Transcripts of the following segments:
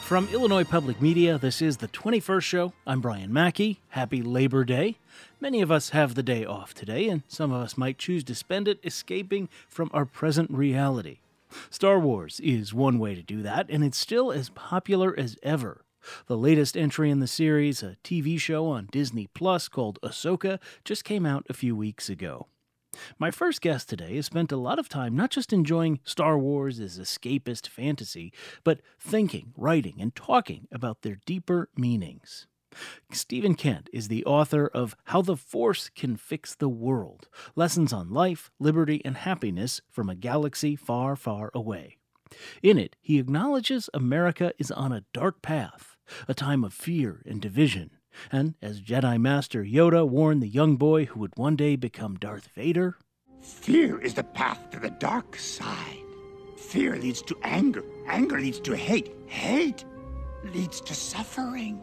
From Illinois Public Media, this is the 21st Show. I'm Brian Mackey. Happy Labor Day. Many of us have the day off today, and some of us might choose to spend it escaping from our present reality. Star Wars is one way to do that, and it's still as popular as ever. The latest entry in the series, a TV show on Disney Plus called Ahsoka, just came out a few weeks ago. My first guest today has spent a lot of time not just enjoying Star Wars as escapist fantasy, but thinking, writing, and talking about their deeper meanings. Stephen Kent is the author of How the Force Can Fix the World, Lessons on Life, Liberty, and Happiness from a Galaxy Far, Far Away. In it, he acknowledges America is on a dark path, a time of fear and division. And as Jedi Master Yoda warned the young boy who would one day become Darth Vader, fear is the path to the dark side. Fear leads to anger. Anger leads to hate. Hate leads to suffering.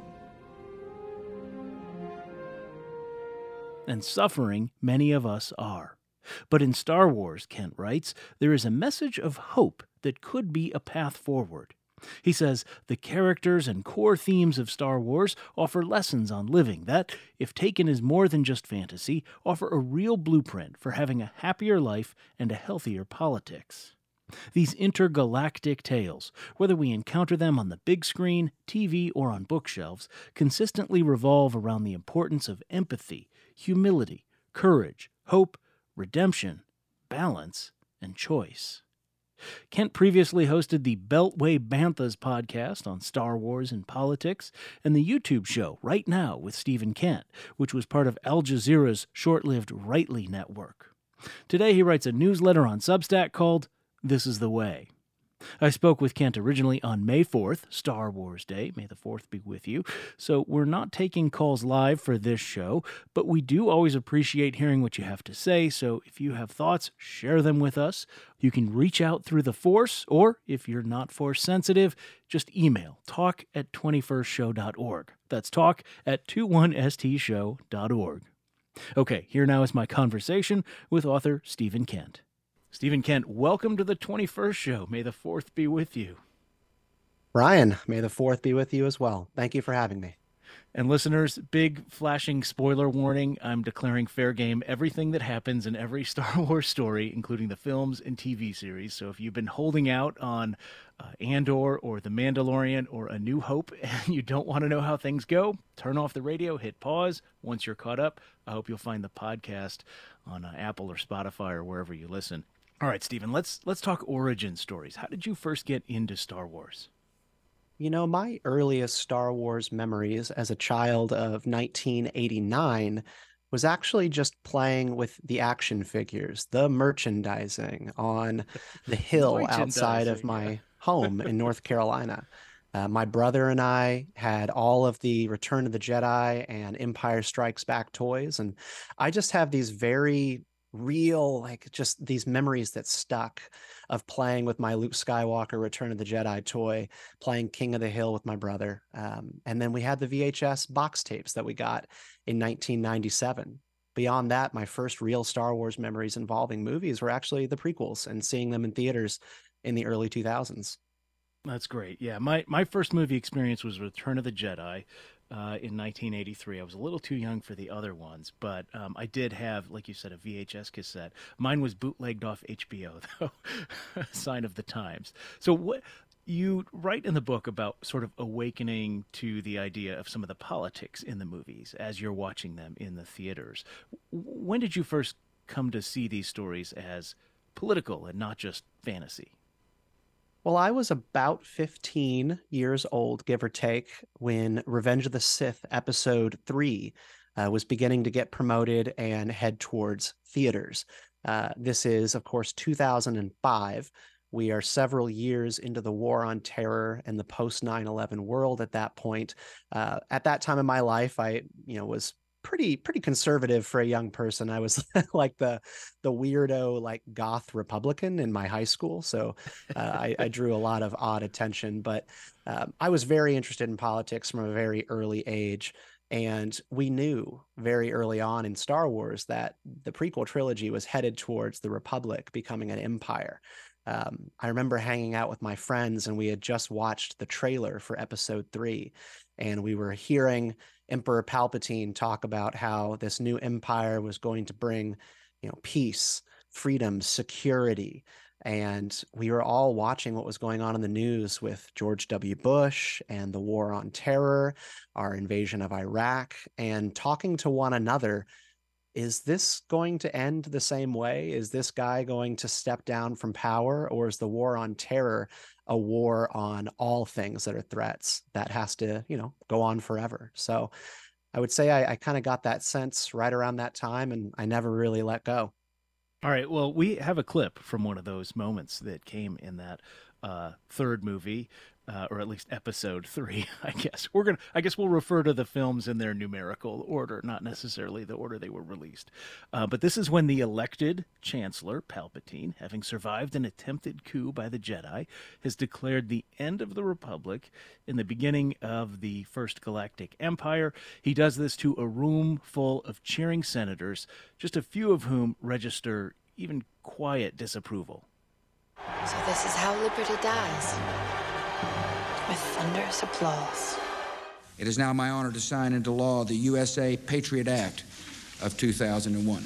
And suffering many of us are. But in Star Wars, Kent writes, there is a message of hope that could be a path forward. He says the characters and core themes of Star Wars offer lessons on living that, if taken as more than just fantasy, offer a real blueprint for having a happier life and a healthier politics. These intergalactic tales, whether we encounter them on the big screen, TV, or on bookshelves, consistently revolve around the importance of empathy, humility, courage, hope, redemption, balance, and choice. Kent previously hosted the Beltway Banthas podcast on Star Wars and politics, and the YouTube show Right Now with Stephen Kent, which was part of Al Jazeera's short-lived Rightly network. Today he writes a newsletter on Substack called This Is the Way. I spoke with Kent originally on May 4th, Star Wars Day. May the 4th be with you. So we're not taking calls live for this show, but we do always appreciate hearing what you have to say. So if you have thoughts, share them with us. You can reach out through the Force, or if you're not Force sensitive, just email talk@21stshow.org. That's talk@21stshow.org. Okay, here now is my conversation with author Stephen Kent. Stephen Kent, welcome to the 21st Show. May the 4th be with you. Brian, may the 4th be with you as well. Thank you for having me. And listeners, big flashing spoiler warning. I'm declaring fair game everything that happens in every Star Wars story, including the films and TV series. So if you've been holding out on Andor or The Mandalorian or A New Hope and you don't want to know how things go, turn off the radio, hit pause. Once you're caught up, I hope you'll find the podcast on Apple or Spotify or wherever you listen. All right, Stephen, let's talk origin stories. How did you first get into Star Wars? You know, my earliest Star Wars memories as a child of 1989 was actually just playing with the action figures, the merchandising on the hill outside of my home in North Carolina. My brother and I had all of the Return of the Jedi and Empire Strikes Back toys, and I just have these very real, like just these memories that stuck of playing with my Luke Skywalker Return of the Jedi toy, playing King of the Hill with my brother. And then we had the VHS box tapes that we got in 1997. Beyond that, my first real Star Wars memories involving movies were actually the prequels and seeing them in theaters in the early 2000s. That's great. Yeah, my first movie experience was Return of the Jedi. In 1983. I was a little too young for the other ones, but I did have, like you said, a VHS cassette. Mine was bootlegged off HBO, though, sign of the times. So what you write in the book about sort of awakening to the idea of some of the politics in the movies as you're watching them in the theaters. When did you first come to see these stories as political and not just fantasy? Well, I was about 15 years old, give or take, when Revenge of the Sith Episode 3 was beginning to get promoted and head towards theaters. This is, of course, 2005. We are several years into the War on Terror and the post 9/11 world at that point. At that time in my life, I was pretty conservative for a young person. I was like the weirdo, like goth Republican in my high school. So I drew a lot of odd attention, but I was very interested in politics from a very early age. And we knew very early on in Star Wars that the prequel trilogy was headed towards the Republic becoming an empire. I remember hanging out with my friends, and we had just watched the trailer for episode 3, and we were hearing Emperor Palpatine talk about how this new empire was going to bring, peace, freedom, security. And we were all watching what was going on in the news with George W. Bush and the war on terror, our invasion of Iraq, and talking to one another. Is this going to end the same way? Is this guy going to step down from power, or is the war on terror a war on all things that are threats that has to, go on forever? So I would say I kind of got that sense right around that time, and I never really let go. All right. Well, we have a clip from one of those moments that came in that third movie, or at least episode 3. I guess we'll refer to the films in their numerical order, not necessarily the order they were released. But this is when the elected Chancellor Palpatine, having survived an attempted coup by the Jedi, has declared the end of the Republic in the beginning of the First Galactic Empire. He does this to a room full of cheering senators, just a few of whom register even quiet disapproval. So this is how liberty dies. With thunderous applause. It is now my honor to sign into law the USA Patriot Act of 2001.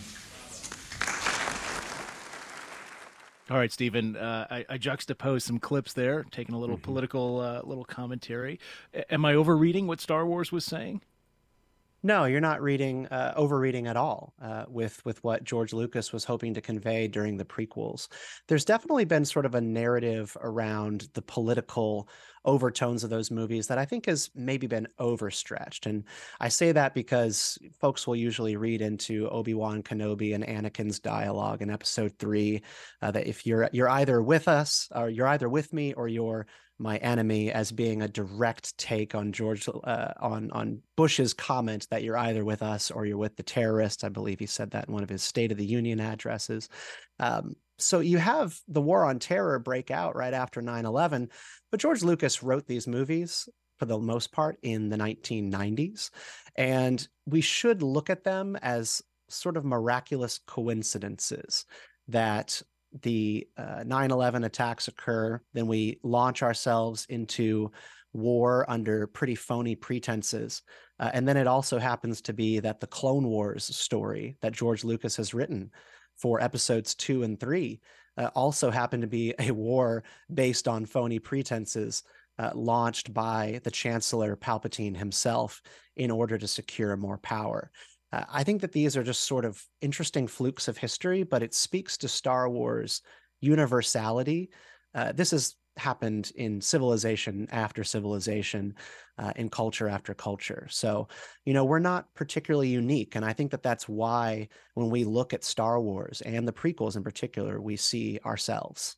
All right, Stephen, I juxtaposed some clips there, taking a little political little commentary. Am I overreading what Star Wars was saying? No, you're not overreading at all with what George Lucas was hoping to convey during the prequels. There's definitely been sort of a narrative around the political overtones of those movies that I think has maybe been overstretched. And I say that because folks will usually read into Obi-Wan Kenobi and Anakin's dialogue in episode 3 that if you're either with us, or you're either with me, or you're my enemy, as being a direct take on on Bush's comment that you're either with us or you're with the terrorists. I believe he said that in one of his State of the Union addresses. So you have the war on terror break out right after 9/11, but George Lucas wrote these movies for the most part in the 1990s, and we should look at them as sort of miraculous coincidences that the 9/11 attacks occur, then we launch ourselves into war under pretty phony pretenses. And then it also happens to be that the Clone Wars story that George Lucas has written for episodes 2 and 3 also happened to be a war based on phony pretenses launched by the Chancellor Palpatine himself in order to secure more power. I think that these are just sort of interesting flukes of history, but it speaks to Star Wars universality. This has happened in civilization after civilization, in culture after culture. So, we're not particularly unique. And I think that that's why when we look at Star Wars and the prequels in particular, we see ourselves.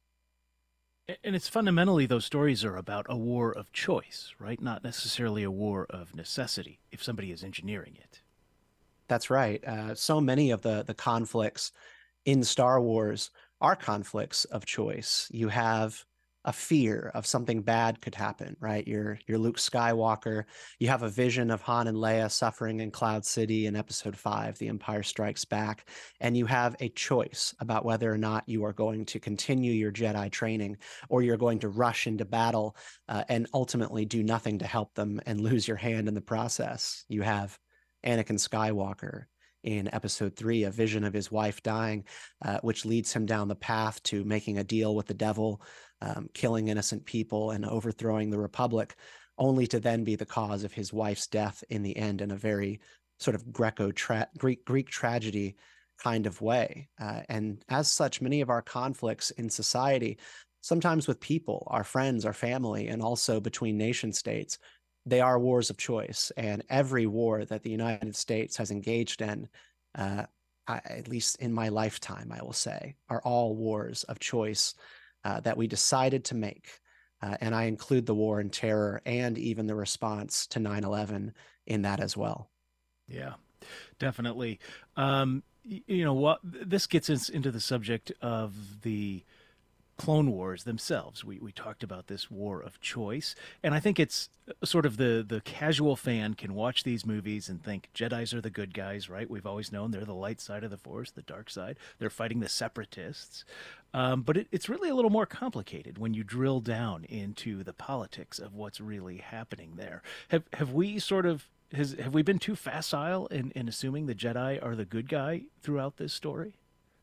And it's fundamentally, those stories are about a war of choice, right? Not necessarily a war of necessity, if somebody is engineering it. That's right. So many of the conflicts in Star Wars are conflicts of choice. You have a fear of something bad could happen, right? You're Luke Skywalker. You have a vision of Han and Leia suffering in Cloud City in Episode 5, The Empire Strikes Back, and you have a choice about whether or not you are going to continue your Jedi training, or you're going to rush into battle and ultimately do nothing to help them and lose your hand in the process. You have Anakin Skywalker in Episode 3, a vision of his wife dying, which leads him down the path to making a deal with the devil, killing innocent people and overthrowing the Republic, only to then be the cause of his wife's death in the end in a very sort of Greek tragedy kind of way. And as such, many of our conflicts in society, sometimes with people, our friends, our family, and also between nation states, they are wars of choice. And every war that the United States has engaged in, at least in my lifetime, I will say, are all wars of choice that we decided to make. And I include the war on terror and even the response to 9/11 in that as well. Yeah, definitely. What this gets us into the subject of the Clone Wars themselves. We talked about this war of choice, and I think it's sort of the casual fan can watch these movies and think Jedis are the good guys, right? We've always known they're the light side of the Force, the dark side. They're fighting the Separatists. But it's really a little more complicated when you drill down into the politics of what's really happening there. Have we sort of have we been too facile in assuming the Jedi are the good guy throughout this story?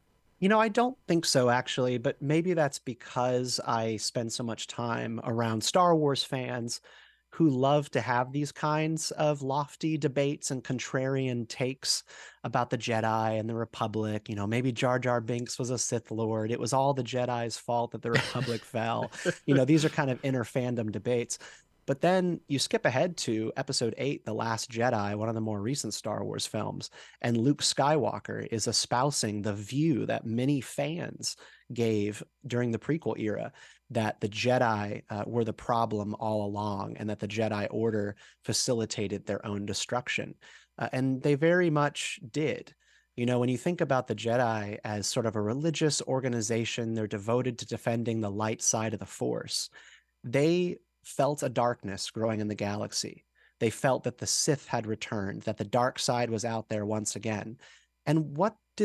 I don't think so, actually, but maybe that's because I spend so much time around Star Wars fans who love to have these kinds of lofty debates and contrarian takes about the Jedi and the Republic. Maybe Jar Jar Binks was a Sith Lord. It was all the Jedi's fault that the Republic fell. These are kind of inner fandom debates. But then you skip ahead to Episode 8, The Last Jedi, one of the more recent Star Wars films, and Luke Skywalker is espousing the view that many fans gave during the prequel era, that the Jedi were the problem all along and that the Jedi Order facilitated their own destruction. And they very much did. When you think about the Jedi as sort of a religious organization, they're devoted to defending the light side of the Force. They felt a darkness growing in the galaxy. They felt that the Sith had returned, that the dark side was out there once again. And what do?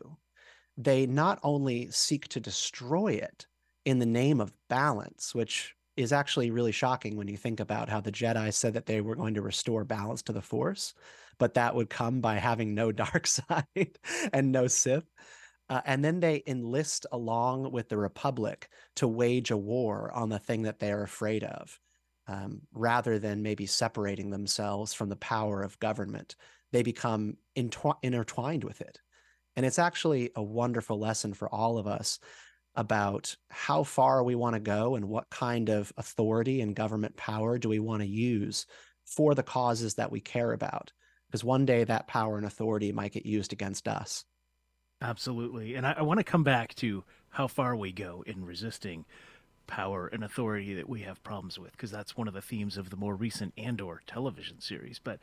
They not only seek to destroy it in the name of balance, which is actually really shocking when you think about how the Jedi said that they were going to restore balance to the Force, but that would come by having no dark side and no Sith. And then they enlist along with the Republic to wage a war on the thing that they're afraid of, rather than maybe separating themselves from the power of government. They become intertwined with it. And it's actually a wonderful lesson for all of us about how far we want to go and what kind of authority and government power do we want to use for the causes that we care about. Because one day that power and authority might get used against us. Absolutely. And I want to come back to how far we go in resisting power and authority that we have problems with, because that's one of the themes of the more recent Andor television series. But,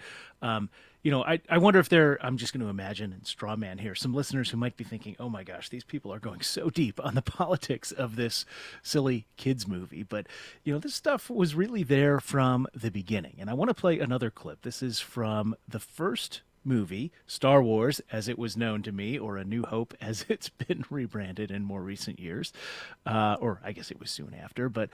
I wonder if I'm just going to imagine and straw man here, some listeners who might be thinking, oh my gosh, these people are going so deep on the politics of this silly kids movie. But, this stuff was really there from the beginning. And I want to play another clip. This is from the first movie, Star Wars as it was known to me, or A New Hope as it's been rebranded in more recent years, or I guess it was soon after. But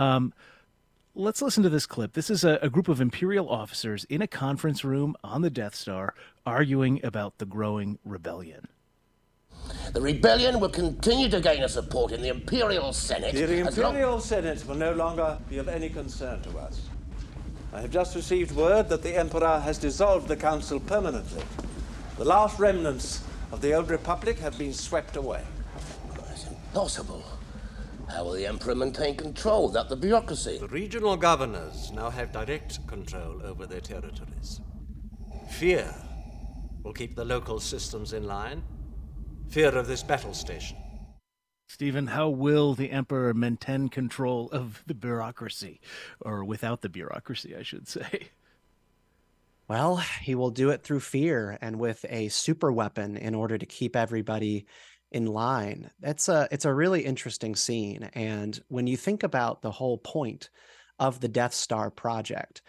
let's listen to this clip. This is a group of Imperial officers in a conference room on the Death Star arguing about the growing rebellion. The rebellion will continue to gain a support in the Imperial Senate. The Imperial Senate will no longer be of any concern to us. I have just received word that the Emperor has dissolved the Council permanently. The last remnants of the old Republic have been swept away. That's impossible. How will the Emperor maintain control without the bureaucracy? The regional governors now have direct control over their territories. Fear will keep the local systems in line. Fear of this battle station. Stephen, how will the Emperor maintain control of the bureaucracy, or without the bureaucracy, I should say? Well, he will do it through fear and with a super weapon in order to keep everybody in line. It's a really interesting scene. And when you think about the whole point of the Death Star project,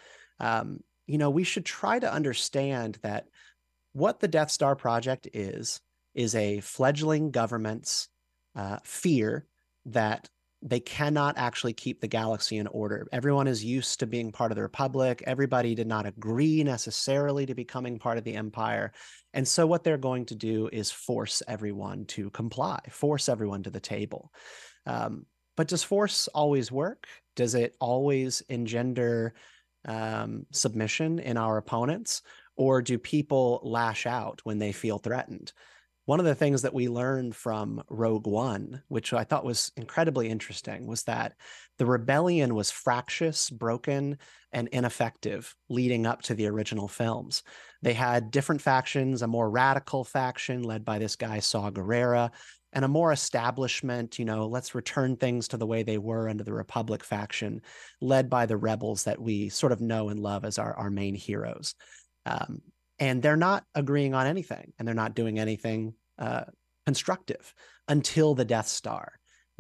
we should try to understand that what the Death Star project is a fledgling government's fear that they cannot actually keep the galaxy in order. Everyone is used to being part of the Republic. Everybody did not agree necessarily to becoming part of the Empire. And so what they're going to do is force everyone to comply, force everyone to the table. But does force always work? Does it always engender submission in our opponents? Or do people lash out when they feel threatened? One of the things that we learned from Rogue One, which I thought was incredibly interesting, was that the rebellion was fractious, broken, and ineffective leading up to the original films. They had different factions, a more radical faction led by this guy, Saw Gerrera, and a more establishment, let's return things to the way they were under the Republic faction, led by the rebels that we sort of know and love as our main heroes. And they're not agreeing on anything, and they're not doing anything constructive until the Death Star,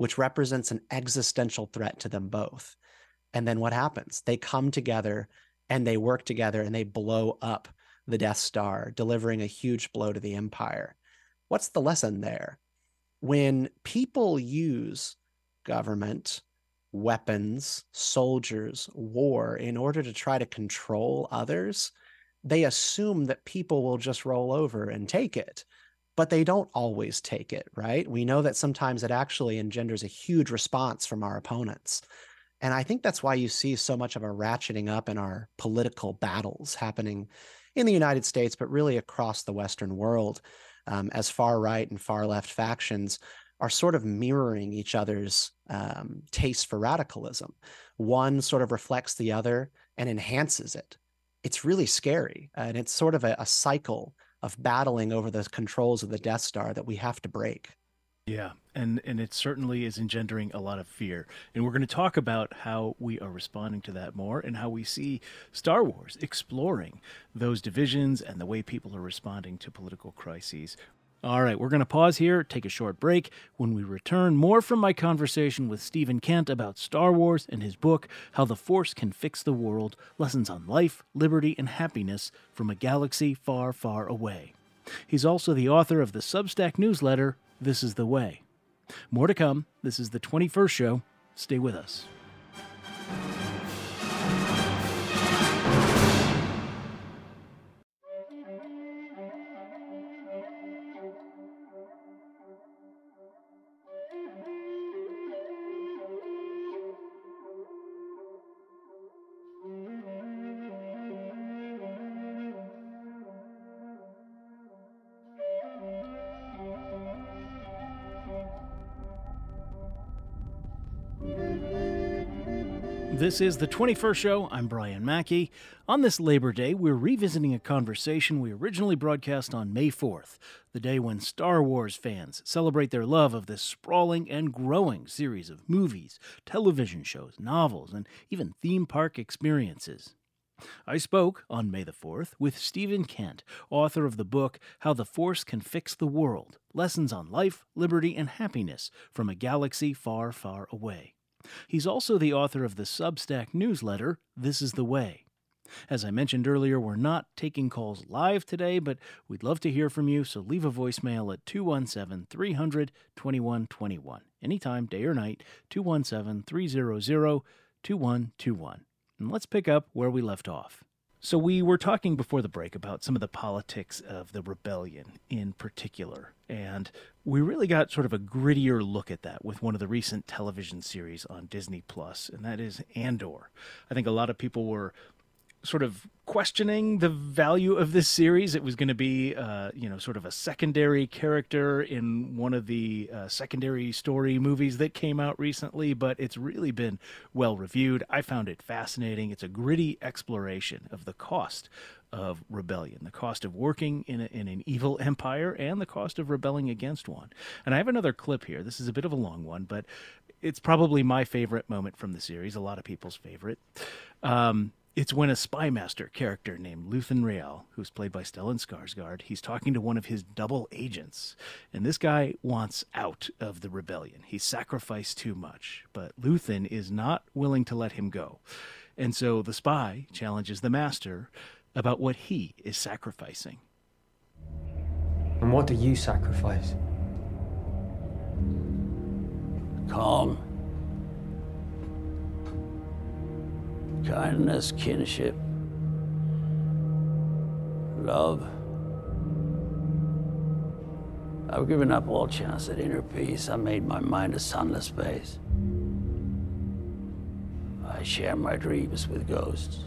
which represents an existential threat to them both. And then what happens? They come together and they work together and they blow up the Death Star, delivering a huge blow to the Empire. What's the lesson there? When people use government, weapons, soldiers, war in order to try to control others, they assume that people will just roll over and take it. But they don't always take it, right? We know that sometimes it actually engenders a huge response from our opponents. And I think that's why you see so much of a ratcheting up in our political battles happening in the United States, but really across the Western world, as far right and far left factions are sort of mirroring each other's taste for radicalism. One sort of reflects the other and enhances it. It's really scary. And it's sort of a cycle of battling over the controls of the Death Star that we have to break. Yeah, and it certainly is engendering a lot of fear. And we're going to talk about how we are responding to that more and how we see Star Wars exploring those divisions and the way people are responding to political crises. All right, we're going to pause here, take a short break. When we return, more from my conversation with Stephen Kent about Star Wars and his book, How the Force Can Fix the World, Lessons on Life, Liberty, and Happiness from a Galaxy Far, Far Away. He's also the author of the Substack newsletter, This is the Way. More to come. This is the 21st show. Stay with us. This is the 21st show. I'm Brian Mackey. On this Labor Day, we're revisiting a conversation we originally broadcast on May 4th, the day when Star Wars fans celebrate their love of this sprawling and growing series of movies, television shows, novels, and even theme park experiences. I spoke on May the 4th with Stephen Kent, author of the book How the Force Can Fix the World, Lessons on Life, Liberty, and Happiness from a Galaxy Far, Far Away. He's also the author of the Substack newsletter, This is the Way. As I mentioned earlier, we're not taking calls live today, but we'd love to hear from you, so leave a voicemail at 217-300-2121. Anytime, day or night, 217-300-2121. And let's pick up where we left off. So we were talking before the break about some of the politics of the rebellion in particular, and we really got sort of a grittier look at that with one of the recent television series on Disney+, and that is Andor. I think a lot of people were sort of questioning the value of this series. It was going to be, sort of a secondary character in one of the secondary story movies that came out recently, but it's really been well reviewed. I found it fascinating. It's a gritty exploration of the cost of rebellion, the cost of working in an evil empire, and the cost of rebelling against one. And I have another clip here. This is a bit of a long one, but it's probably my favorite moment from the series, a lot of people's favorite. It's when a spy master character named Luthen Rael, who's played by Stellan Skarsgård, he's talking to one of his double agents. And this guy wants out of the rebellion. He's sacrificed too much, but Luthen is not willing to let him go. And so the spy challenges the master about what he is sacrificing. And what do you sacrifice? Calm. Kindness, kinship, love. I've given up all chance at inner peace. I made my mind a sunless space. I share my dreams with ghosts.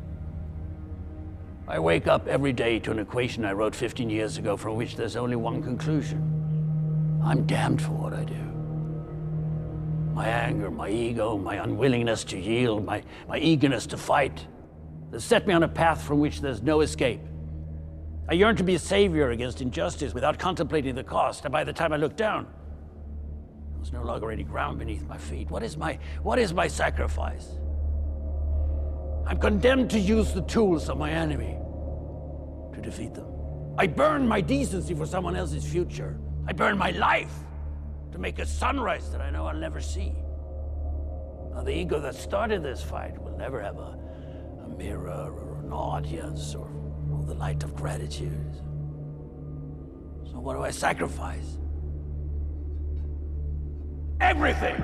I wake up every day to an equation I wrote 15 years ago from which there's only one conclusion. I'm damned for what I do. My anger, my ego, my unwillingness to yield, my eagerness to fight, they set me on a path from which there's no escape. I yearn to be a savior against injustice without contemplating the cost, and by the time I look down, there's no longer any ground beneath my feet. What is my sacrifice? I'm condemned to use the tools of my enemy to defeat them. I burn my decency for someone else's future. I burn my life to make a sunrise that I know I'll never see. Now, the ego that started this fight will never have a mirror or an audience or the light of gratitude. So what do I sacrifice? Everything!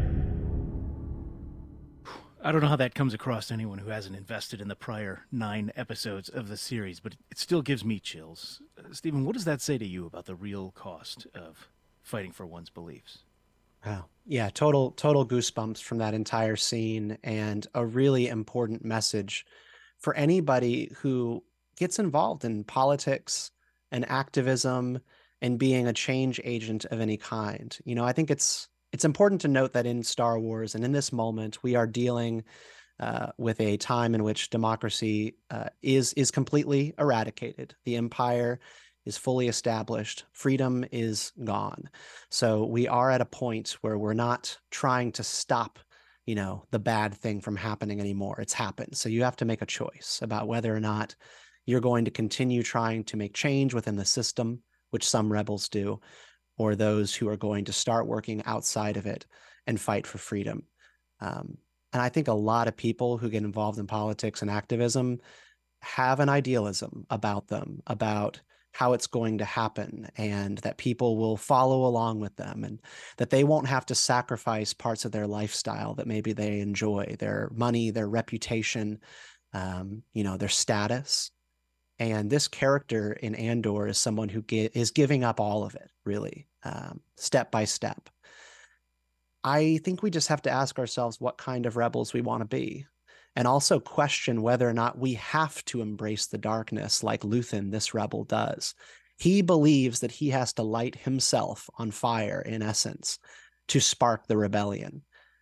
I don't know how that comes across to anyone who hasn't invested in the prior 9 episodes of the series, but it still gives me chills. Stephen, what does that say to you about the real cost of fighting for one's beliefs? Oh, yeah, total goosebumps from that entire scene, and a really important message for anybody who gets involved in politics and activism and being a change agent of any kind. You know, I think it's important to note that in Star Wars and in this moment, we are dealing with a time in which democracy is completely eradicated. The Empire is fully established. Freedom is gone. So we are at a point where we're not trying to stop, you know, the bad thing from happening anymore. It's happened. So you have to make a choice about whether or not you're going to continue trying to make change within the system, which some rebels do, or those who are going to start working outside of it and fight for freedom. And I think a lot of people who get involved in politics and activism have an idealism about them, about how it's going to happen, and that people will follow along with them, and that they won't have to sacrifice parts of their lifestyle that maybe they enjoy, their money, their reputation, you know, their status. And this character in Andor is someone who is giving up all of it, really, step by step. I think we just have to ask ourselves what kind of rebels we want to be, and also question whether or not we have to embrace the darkness like Luthen, this rebel, does. He believes that he has to light himself on fire, in essence, to spark the rebellion.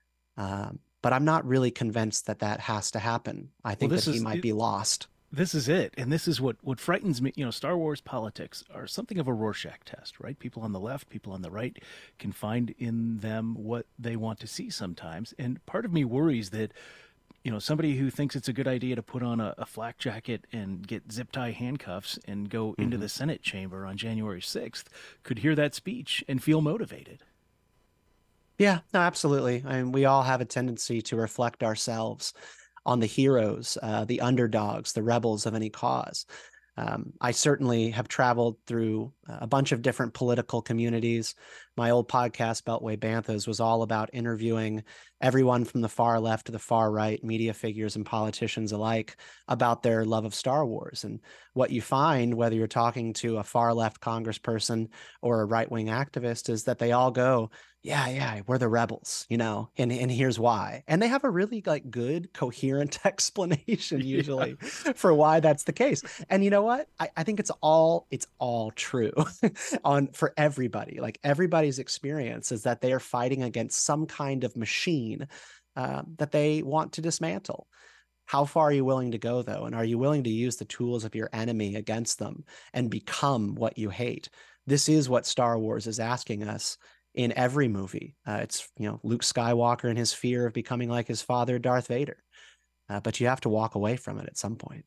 But I'm not really convinced that that has to happen. I think that he might be lost. This is it. And this is what frightens me. You know, Star Wars politics are something of a Rorschach test, right? People on the left, people on the right can find in them what they want to see sometimes. And part of me worries that, you know, somebody who thinks it's a good idea to put on a flak jacket and get zip tie handcuffs and go into the Senate chamber on January 6th could hear that speech and feel motivated. Yeah, no, absolutely. I mean, we all have a tendency to reflect ourselves on the heroes, the underdogs, the rebels of any cause. I certainly have traveled through a bunch of different political communities. My old podcast, Beltway Banthas, was all about interviewing everyone from the far left to the far right, media figures and politicians alike, about their love of Star Wars. And what you find, whether you're talking to a far left congressperson or a right-wing activist, is that they all go, yeah, we're the rebels, you know, and here's why. And they have a really good, coherent explanation usually for why that's the case. And you know what? I think it's all true for everybody. Like, everybody's experience is that they are fighting against some kind of machine that they want to dismantle. How far are you willing to go, though? And are you willing to use the tools of your enemy against them and become what you hate? This is what Star Wars is asking us in every movie. It's, you know, Luke Skywalker and his fear of becoming like his father, Darth Vader. But you have to walk away from it at some point.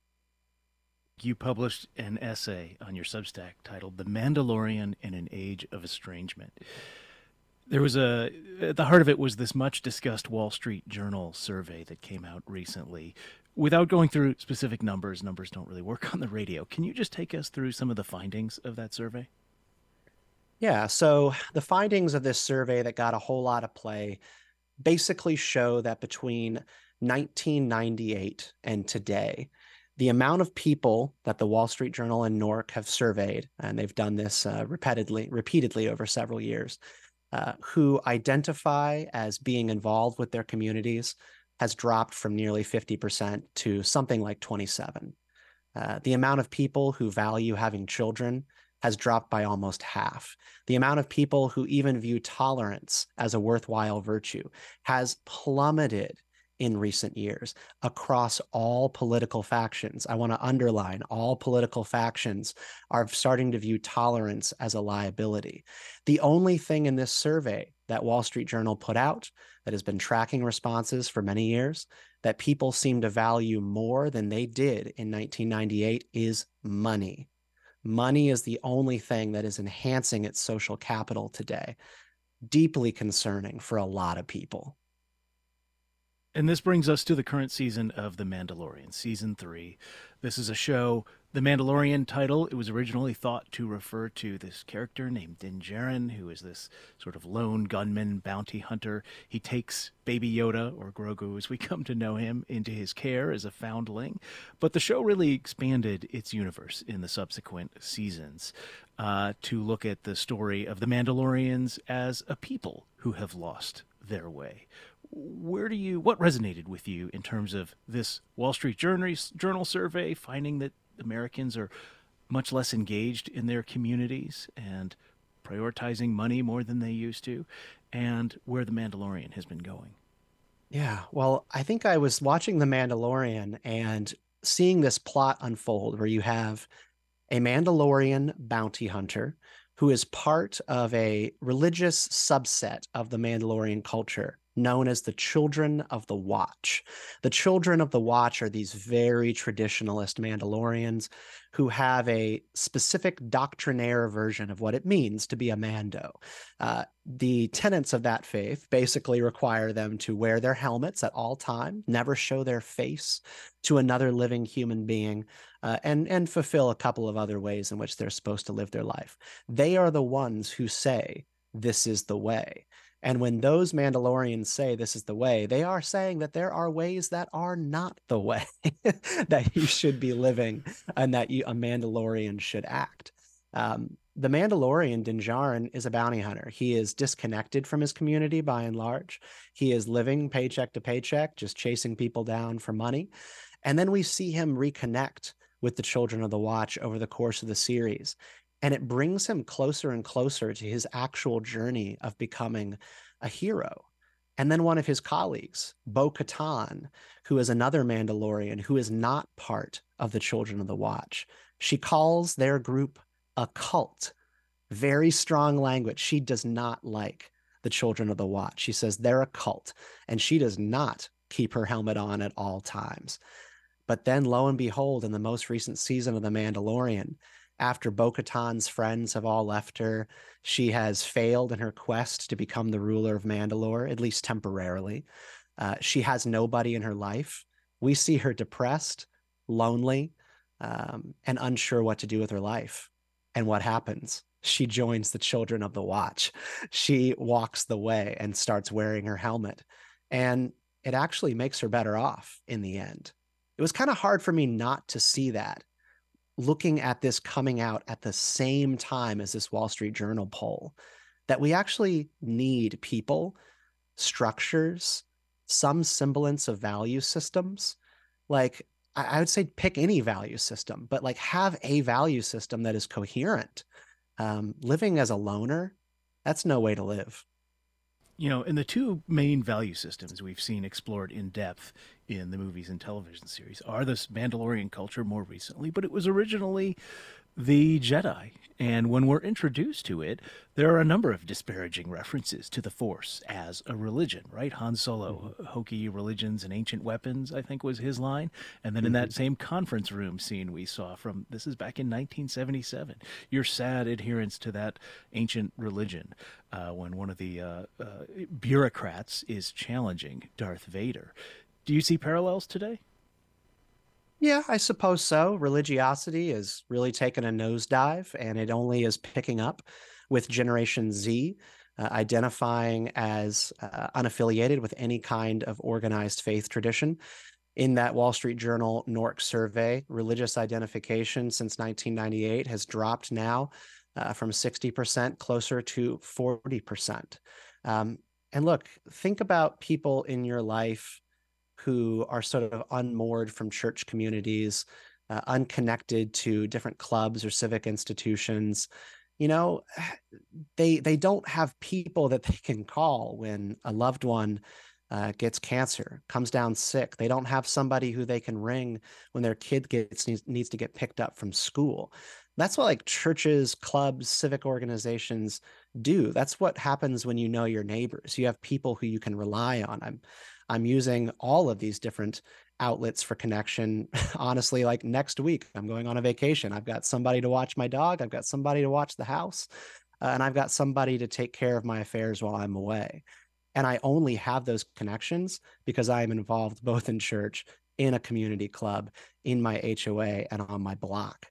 You published an essay on your Substack titled "The Mandalorian in an Age of Estrangement." There was at the heart of it was this much discussed Wall Street Journal survey that came out recently. Without going through specific numbers don't really work on the radio. Can you just take us through some of the findings of that survey? Yeah, so the findings of this survey that got a whole lot of play basically show that between 1998 and today, the amount of people that the Wall Street Journal and NORC have surveyed, and they've done this repeatedly over several years, who identify as being involved with their communities has dropped from nearly 50% to something like 27%. The amount of people who value having children has dropped by almost half. The amount of people who even view tolerance as a worthwhile virtue has plummeted in recent years across all political factions. I want to underline, all political factions are starting to view tolerance as a liability. The only thing in this survey that Wall Street Journal put out that has been tracking responses for many years that people seem to value more than they did in 1998 is money. Money is the only thing that is enhancing its social capital today. Deeply concerning for a lot of people. And this brings us to the current season of The Mandalorian, season 3. This is a show, the Mandalorian title, it was originally thought to refer to this character named Din Djarin, who is this sort of lone gunman bounty hunter. He takes Baby Yoda, or Grogu as we come to know him, into his care as a foundling. But the show really expanded its universe in the subsequent seasons to look at the story of the Mandalorians as a people who have lost their way. What resonated with you in terms of this Wall Street Journal survey, finding that Americans are much less engaged in their communities and prioritizing money more than they used to, and where The Mandalorian has been going? Yeah, well, I think I was watching The Mandalorian and seeing this plot unfold where you have a Mandalorian bounty hunter who is part of a religious subset of the Mandalorian culture known as the Children of the Watch. The Children of the Watch are these very traditionalist Mandalorians who have a specific doctrinaire version of what it means to be a Mando. The tenets of that faith basically require them to wear their helmets at all time, never show their face to another living human being, and fulfill a couple of other ways in which they're supposed to live their life. They are the ones who say, this is the way. And when those Mandalorians say this is the way, they are saying that there are ways that are not the way that you should be living and that a Mandalorian should act. The Mandalorian, Din Djarin, is a bounty hunter. He is disconnected from his community by and large. He is living paycheck to paycheck, just chasing people down for money. And then we see him reconnect with the Children of the Watch over the course of the series. And it brings him closer and closer to his actual journey of becoming a hero. And then one of his colleagues, Bo-Katan, who is another Mandalorian who is not part of the Children of the Watch, she calls their group a cult. Very strong language. She does not like the Children of the Watch. She says they're a cult, and she does not keep her helmet on at all times. But then, lo and behold, in the most recent season of The Mandalorian, after Bo-Katan's friends have all left her, she has failed in her quest to become the ruler of Mandalore, at least temporarily. She has nobody in her life. We see her depressed, lonely, and unsure what to do with her life. And what happens? She joins the Children of the Watch. She walks the way and starts wearing her helmet. And it actually makes her better off in the end. It was kind of hard for me not to see that, looking at this coming out at the same time as this Wall Street Journal poll, that we actually need people, structures, some semblance of value systems. Like, I would say pick any value system, but like have a value system that is coherent. Living as a loner, that's no way to live. You know, and the two main value systems we've seen explored in depth in the movies and television series are this Mandalorian culture more recently, but it was originally the Jedi. And when we're introduced to it, there are a number of disparaging references to the Force as a religion, right? Han Solo, hokey religions and ancient weapons, I think was his line. And then in that same conference room scene we saw from, this is back in 1977, your sad adherence to that ancient religion when one of the bureaucrats is challenging Darth Vader. Do you see parallels today? Yeah, I suppose so. Religiosity has really taken a nosedive, and it only is picking up with Generation Z, identifying as unaffiliated with any kind of organized faith tradition. In that Wall Street Journal NORC survey, religious identification since 1998 has dropped now from 60% closer to 40%. And look, think about people in your life who are sort of unmoored from church communities, unconnected to different clubs or civic institutions. You know, they don't have people that they can call when a loved one gets cancer, comes down sick. They don't have somebody who they can ring when their kid needs to get picked up from school. That's what like churches, clubs, civic organizations do. That's what happens when you know your neighbors. You have people who you can rely on. I'm using all of these different outlets for connection. Honestly, like next week, I'm going on a vacation. I've got somebody to watch my dog. I've got somebody to watch the house. And I've got somebody to take care of my affairs while I'm away. And I only have those connections because I am involved both in church, in a community club, in my HOA, and on my block.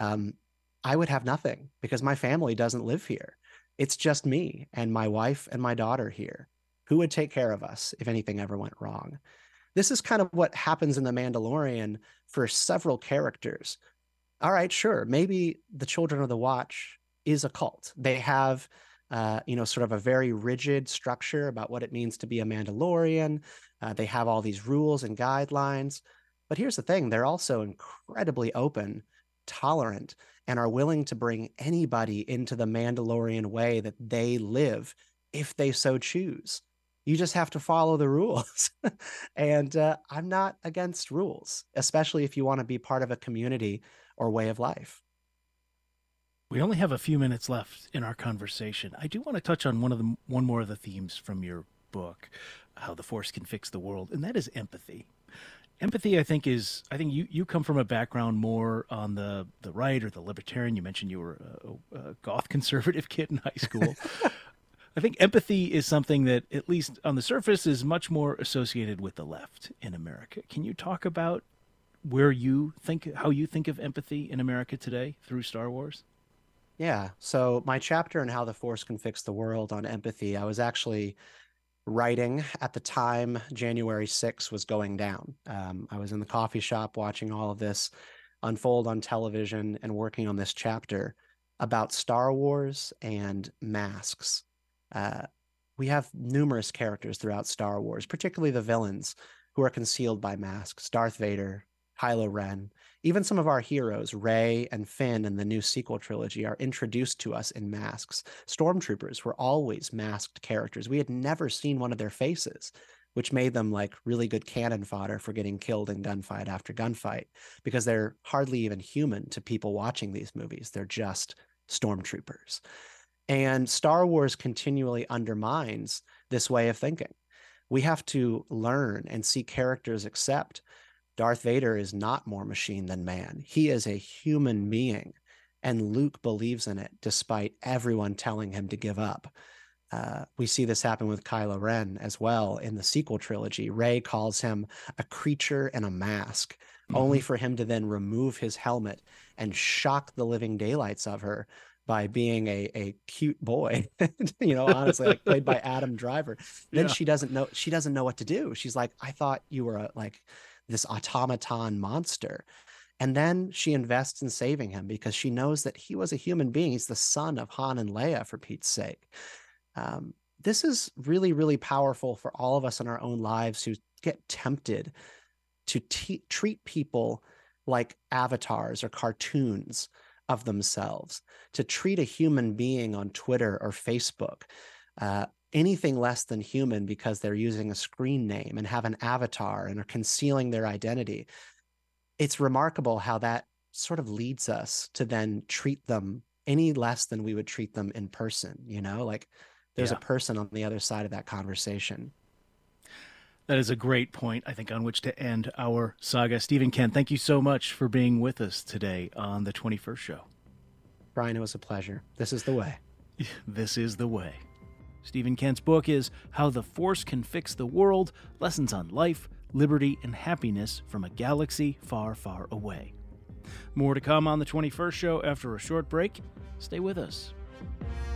I would have nothing because my family doesn't live here. It's just me and my wife and my daughter here. Who would take care of us if anything ever went wrong? This is kind of what happens in The Mandalorian for several characters. All right, sure, maybe the Children of the Watch is a cult. They have, sort of a very rigid structure about what it means to be a Mandalorian. They have all these rules and guidelines. But here's the thing, they're also incredibly open, tolerant, and are willing to bring anybody into the Mandalorian way that they live if they so choose. You just have to follow the rules. And I'm not against rules, especially if you want to be part of a community or way of life. We only have a few minutes left in our conversation. I do want to touch on one more of the themes from your book, How the Force Can Fix the World, and that is empathy. Empathy, I think you come from a background more on the right or the libertarian. You mentioned you were a goth conservative kid in high school. I think empathy is something that, at least on the surface, is much more associated with the left in America. Can you talk about how you think of empathy in America today through Star Wars? Yeah. So my chapter on How the Force Can Fix the World on empathy, I was actually writing at the time January 6th was going down. I was in the coffee shop watching all of this unfold on television and working on this chapter about Star Wars and masks. We have numerous characters throughout Star Wars, particularly the villains, who are concealed by masks. Darth Vader, Kylo Ren, even some of our heroes, Rey and Finn in the new sequel trilogy, are introduced to us in masks. Stormtroopers were always masked characters. We had never seen one of their faces, which made them like really good cannon fodder for getting killed in gunfight after gunfight, because they're hardly even human to people watching these movies. They're just stormtroopers. And Star Wars continually undermines this way of thinking. We have to learn and see characters accept Darth Vader is not more machine than man. He is a human being, and Luke believes in it despite everyone telling him to give up. We see this happen with Kylo Ren as well in the sequel trilogy. Rey calls him a creature in a mask, only for him to then remove his helmet and shock the living daylights of her by being a cute boy, honestly, like played by Adam Driver. Then she doesn't know what to do. She's like, I thought you were this automaton monster. And then she invests in saving him because she knows that he was a human being. He's the son of Han and Leia, for Pete's sake. This is really, really powerful for all of us in our own lives who get tempted to treat people like avatars or cartoons of themselves, to treat a human being on Twitter or Facebook anything less than human because they're using a screen name and have an avatar and are concealing their identity. It's remarkable how that sort of leads us to then treat them any less than we would treat them in person, there's a person on the other side of that conversation. That is a great point, I think, on which to end our saga. Stephen Kent, thank you so much for being with us today on the 21st Show. Brian, it was a pleasure. This is the way. This is the way. Stephen Kent's book is How the Force Can Fix the World, Lessons on Life, Liberty, and Happiness from a Galaxy Far, Far Away. More to come on the 21st Show after a short break. Stay with us.